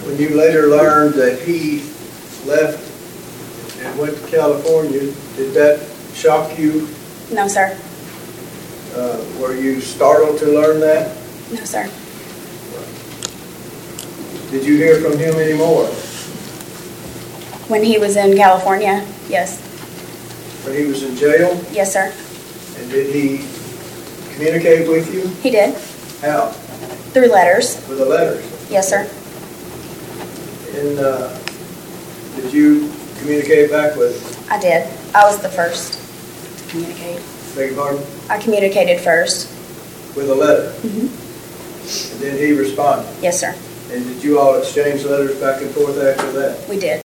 When you later learned that he left and went to California, did that shock you? No, sir. Were you startled to learn that? No, sir. Did you hear from him anymore? When he was in California, yes. When he was in jail? Yes, sir. And did he communicate with you? He did. How? Through letters. With the letters? Yes, sir. And did you communicate back with him? I did. I was the first to communicate. Beg your pardon? I communicated first. With a letter? Mm-hmm. And then he responded? Yes, sir. And did you all exchange letters back and forth after that? We did.